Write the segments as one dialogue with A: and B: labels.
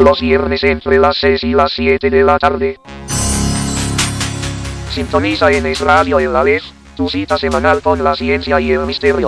A: los viernes entre las 6 y las 7 de la tarde. Sintoniza en Es Radio El Aleph, tu cita semanal con la ciencia y el misterio.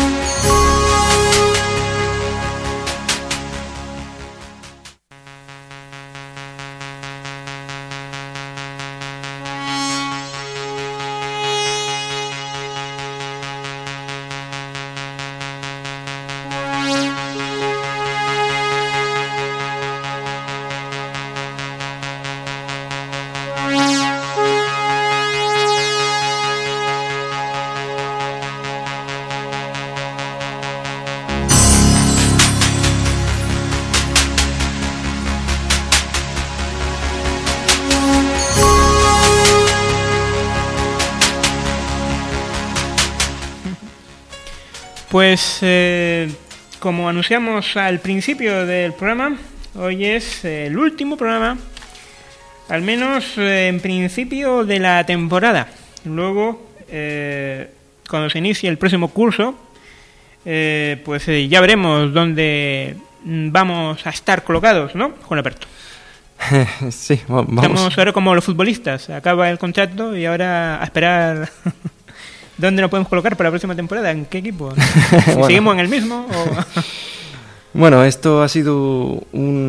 B: Pues como anunciamos al principio del programa, hoy es el último programa, al menos en principio de la temporada. Luego, cuando se inicie el próximo curso, pues ya veremos dónde vamos a estar colocados, ¿no, Juan Alberto?
C: Sí, vamos.
B: Estamos ahora como los futbolistas, acaba el contrato y ahora a esperar... ¿Dónde nos podemos colocar para la próxima temporada? ¿En qué equipo?
C: Bueno.
B: ¿Seguimos en el mismo? O...
C: Bueno, esto ha sido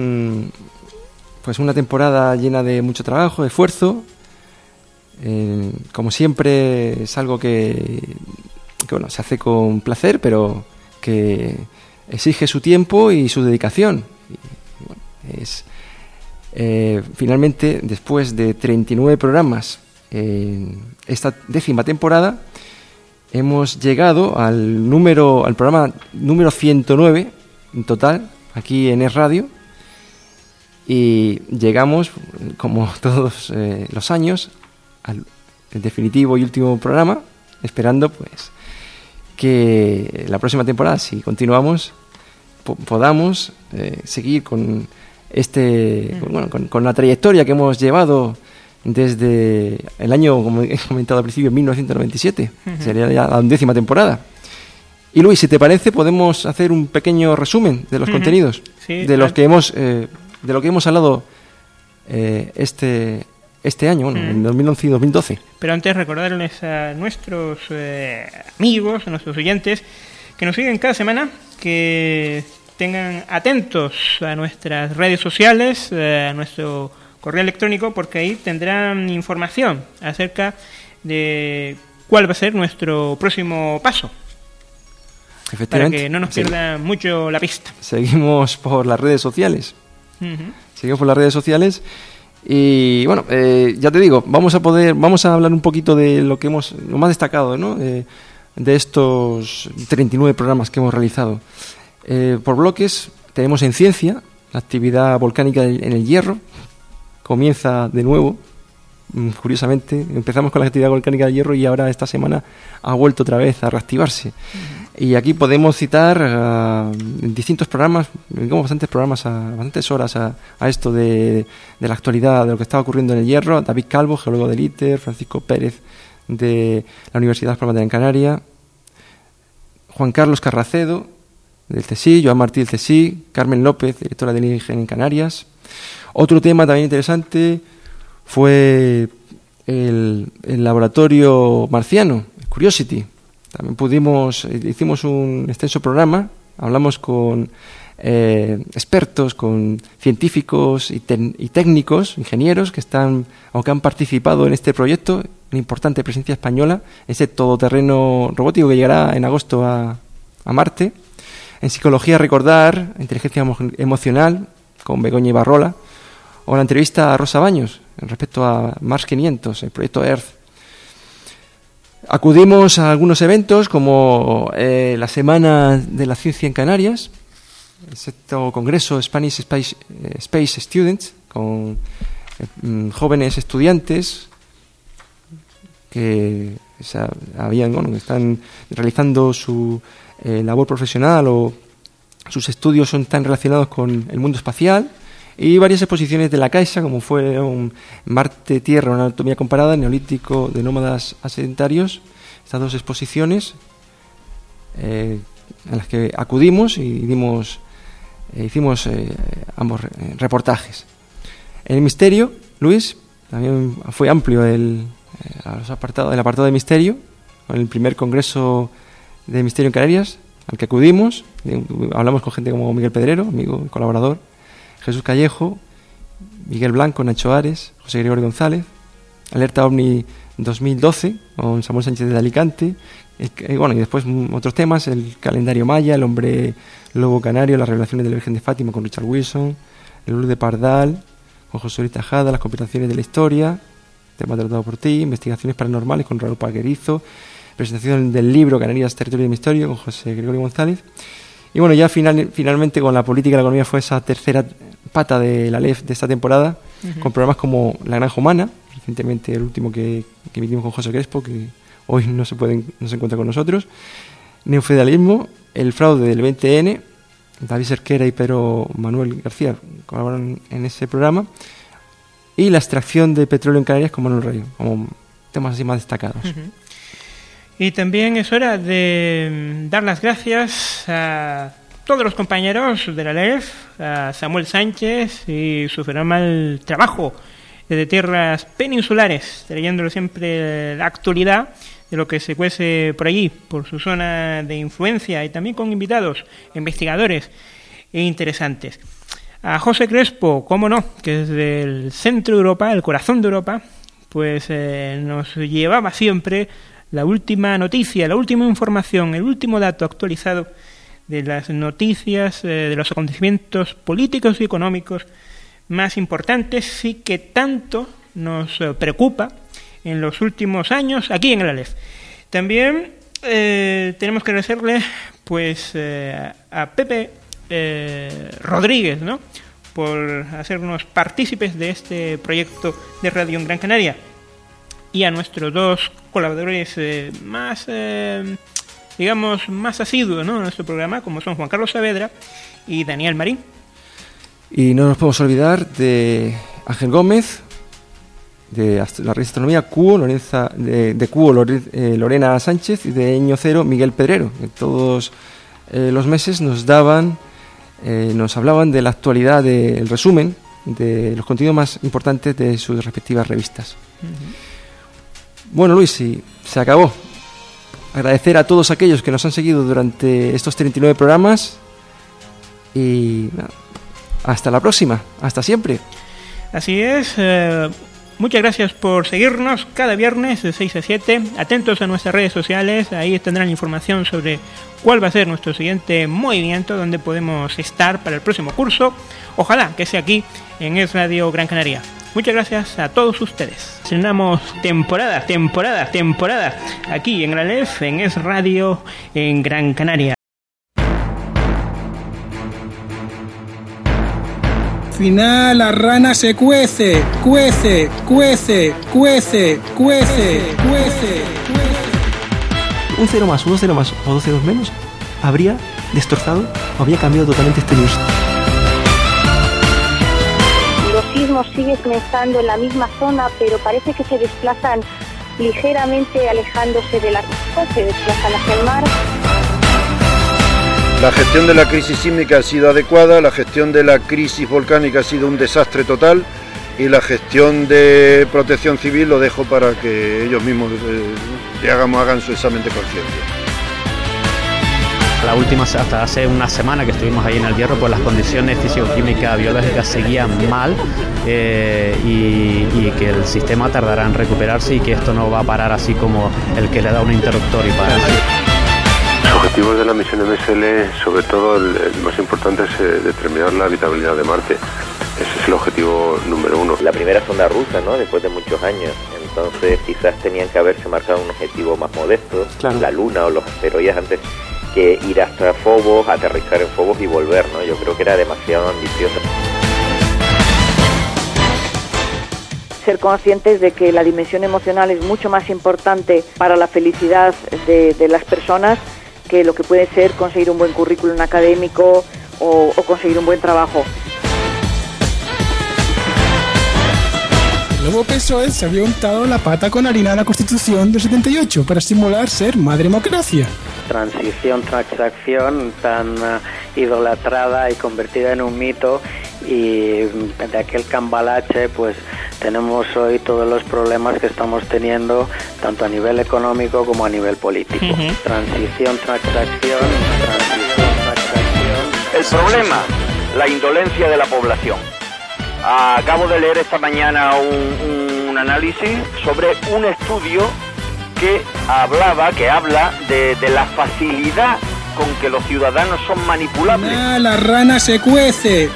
C: una temporada llena de mucho trabajo, de esfuerzo. Como siempre, es algo que se hace con placer, pero que exige su tiempo y su dedicación. Finalmente, después de 39 programas en esta 10ª temporada, hemos llegado al programa número 109 en total, aquí en Es Radio, y llegamos, como todos los años, al definitivo y último programa, esperando pues que la próxima temporada, si continuamos, podamos seguir con con la trayectoria que hemos llevado desde el año, como he comentado al principio, 1997. Sería ya la 10ª temporada. Y Luis, si te parece, podemos hacer un pequeño resumen de los contenidos,
B: sí,
C: de los que hemos de lo que hemos hablado este año, en 2011 y 2012.
B: Pero antes recordarles a nuestros amigos, a nuestros oyentes que nos siguen cada semana, que tengan atentos a nuestras redes sociales, a nuestro correo electrónico, porque ahí tendrán información acerca de cuál va a ser nuestro próximo paso.
C: Efectivamente.
B: Para que no nos pierdan mucho la pista.
C: Seguimos por las redes sociales. Seguimos por las redes sociales. Y bueno, ya te digo, vamos a hablar un poquito de lo más destacado, ¿no? De estos 39 programas que hemos realizado. Por bloques, tenemos en ciencia, la actividad volcánica en el Hierro. Comienza de nuevo, curiosamente. Empezamos con la actividad volcánica del Hierro y ahora esta semana ha vuelto otra vez a reactivarse. Y aquí podemos citar distintos programas, digamos bastantes horas a esto de la actualidad, de lo que está ocurriendo en el Hierro. David Calvo, geólogo del ITER, Francisco Pérez de la Universidad Palma de Gran Canaria, Juan Carlos Carracedo del CSIC, Joan Martí del CSIC, Carmen López, directora del INGEN en Canarias. Otro tema también interesante fue el laboratorio marciano, Curiosity. También hicimos un extenso programa, hablamos con expertos, con científicos y técnicos, ingenieros que han participado en este proyecto, una importante presencia española, ese todoterreno robótico que llegará en agosto a Marte. En psicología, recordar inteligencia emocional con Begoña Ibarrola, o la entrevista a Rosa Baños respecto a Mars 500, el proyecto Earth. Acudimos a algunos eventos como la Semana de la Ciencia en Canarias, el 6º Congreso Spanish Space Students, con jóvenes estudiantes que están realizando su labor profesional o sus estudios están relacionados con el mundo espacial, y varias exposiciones de la Caixa, como fue un Marte-Tierra, una anatomía comparada, Neolítico de nómadas a sedentarios. Estas dos exposiciones a las que acudimos y dimos hicimos ambos reportajes. En el misterio, Luis, también fue amplio el apartado de misterio, con el primer congreso de misterio en Canarias, al que acudimos. Hablamos con gente como Miguel Pedrero, amigo y colaborador, Jesús Callejo, Miguel Blanco, Nacho Ares, José Gregorio González, Alerta OVNI 2012, con Samuel Sánchez de Alicante, y después otros temas, el calendario maya, el hombre lobo canario, las revelaciones de la Virgen de Fátima con Richard Wilson, el Luz de Pardal, con José Luis Tajada, las compilaciones de la historia, tema tratado por ti, investigaciones paranormales con Raúl Paquerizo, presentación del libro Canarias, Territorio de Misterio con José Gregorio González. Y bueno, ya finalmente con la política y la economía fue esa tercera pata de la LEF de esta temporada, con programas como La Granja Humana, recientemente el último que emitimos con José Crespo, que hoy no se encuentra con nosotros, Neofeudalismo, El Fraude del 20N, David Cerquera y Pedro Manuel García colaboran en ese programa, y la extracción de petróleo en Canarias con Manuel Rayo, como temas así más destacados.
B: Y también es hora de dar las gracias a todos los compañeros de la LEF, a Samuel Sánchez y su fenomenal trabajo desde tierras peninsulares, trayéndole siempre la actualidad de lo que se cuece por allí, por su zona de influencia, y también con invitados, investigadores e interesantes. A José Crespo, cómo no, que desde el centro de Europa, el corazón de Europa, pues nos llevaba siempre la última noticia, la última información, el último dato actualizado de las noticias, de los acontecimientos políticos y económicos más importantes y que tanto nos preocupa en los últimos años aquí en el ALEF. También tenemos que agradecerle pues a Pepe Rodríguez, ¿no?, por hacernos partícipes de este proyecto de radio en Gran Canaria, y a nuestros dos colaboradores más asiduos, ¿no?, en nuestro programa, como son Juan Carlos Saavedra y Daniel Marín.
C: Y no nos podemos olvidar de Ángel Gómez, de la revista Astronomía, Lorena Sánchez, y de Eño Cero, Miguel Pedrero, que todos los meses nos hablaban de la actualidad, del resumen de los contenidos más importantes de sus respectivas revistas. Bueno, Luis, sí, se acabó. Agradecer a todos aquellos que nos han seguido durante estos 39 programas y hasta la próxima, hasta siempre.
B: Así es, muchas gracias por seguirnos cada viernes de 6 a 7. Atentos a nuestras redes sociales, ahí tendrán información sobre cuál va a ser nuestro siguiente movimiento, donde podemos estar para el próximo curso. Ojalá que sea aquí en Es Radio Gran Canaria. Muchas gracias a todos ustedes. Estrenamos temporada aquí en la LEF, en Es Radio en Gran Canaria.
D: Final, la rana se cuece.
C: Un 0 más, un 0 más o 2 ceros menos habría destrozado o había cambiado totalmente este news.
E: Los sismos siguen estando en la misma zona, pero parece que se desplazan ligeramente alejándose de la costa, se desplazan hacia el mar.
F: La gestión de la crisis sísmica ha sido adecuada, la gestión de la crisis volcánica ha sido un desastre total, y la gestión de protección civil lo dejo para que ellos mismos hagan su examen de conciencia.
G: La última, hasta hace una semana que estuvimos ahí en El Hierro, pues las condiciones físico-químicas biológicas seguían mal, y que el sistema tardará en recuperarse, y que esto no va a parar así como el que le da un interruptor y para.
H: Los objetivos de la misión MSL, sobre todo el más importante, es determinar la habitabilidad de Marte. Ese es el objetivo número uno.
I: La primera sonda rusa, ¿no?, después de muchos años. Entonces quizás tenían que haberse marcado un objetivo más modesto, claro, la Luna o los asteroides, antes que ir hasta Phobos, aterrizar en Phobos y volver, ¿no? Yo creo que era demasiado ambicioso.
J: Ser conscientes de que la dimensión emocional es mucho más importante para la felicidad de las personas que lo que puede ser conseguir un buen currículum académico o conseguir un buen trabajo.
D: Lo nuevo PSOE se había untado la pata con harina de la Constitución del 78 para simular ser madre democracia.
K: Transición, transacción tan idolatrada y convertida en un mito, y de aquel cambalache pues tenemos hoy todos los problemas que estamos teniendo tanto a nivel económico como a nivel político. Transición, transacción.
L: El problema, la indolencia de la población. Acabo de leer esta mañana un análisis sobre un estudio que habla de la facilidad con que los ciudadanos son manipulables.
D: La rana se cuece.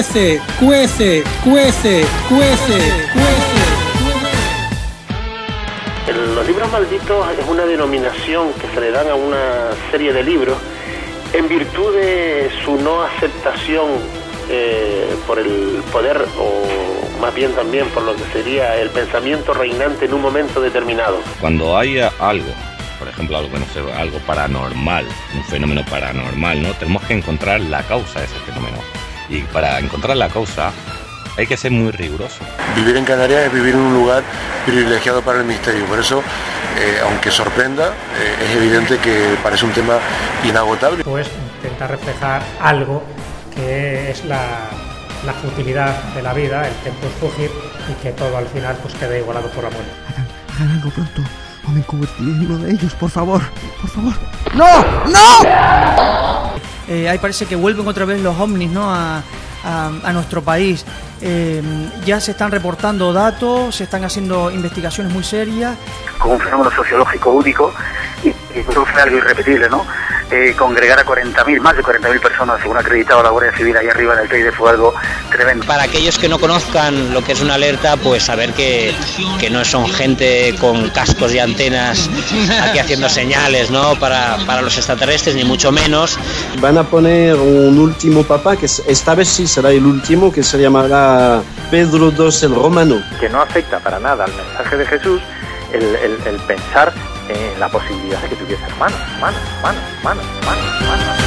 M: Los libros malditos es una denominación que se le dan a una serie de libros en virtud de su no aceptación por el poder, o más bien también por lo que sería el pensamiento reinante en un momento determinado.
N: Cuando hay algo, por ejemplo, algo paranormal, un fenómeno paranormal, ¿no? Tenemos que encontrar la causa de ese fenómeno. Y para encontrar la causa hay que ser muy riguroso.
O: Vivir en Canarias es vivir en un lugar privilegiado para el misterio. Por eso, aunque sorprenda, es evidente que parece un tema inagotable.
P: Pues intentar reflejar algo que es la futilidad de la vida, el tiempo es fugir, y que todo al final pues quede igualado por la muerte.
Q: Hagan algo pronto, o me convertiré en uno de ellos, por favor. ¡No!
R: Ahí parece que vuelven otra vez los ovnis, ¿no? a nuestro país. Ya se están reportando datos, se están haciendo investigaciones muy serias.
S: Con un fenómeno sociológico único y produce algo irrepetible, ¿no? Congregar a 40.000, más de 40.000 personas, según ha acreditado la Guardia Civil ahí arriba en el Teide, fue algo tremendo.
T: Para aquellos que no conozcan lo que es una alerta, pues saber que no son gente con cascos y antenas aquí haciendo señales, ¿no? Para los extraterrestres, ni mucho menos.
U: Van a poner un último papa, que esta vez sí será el último, que se llamará Pedro II el Romano.
V: Que no afecta para nada al mensaje de Jesús el pensar en la posibilidad de que tuviese hermanos.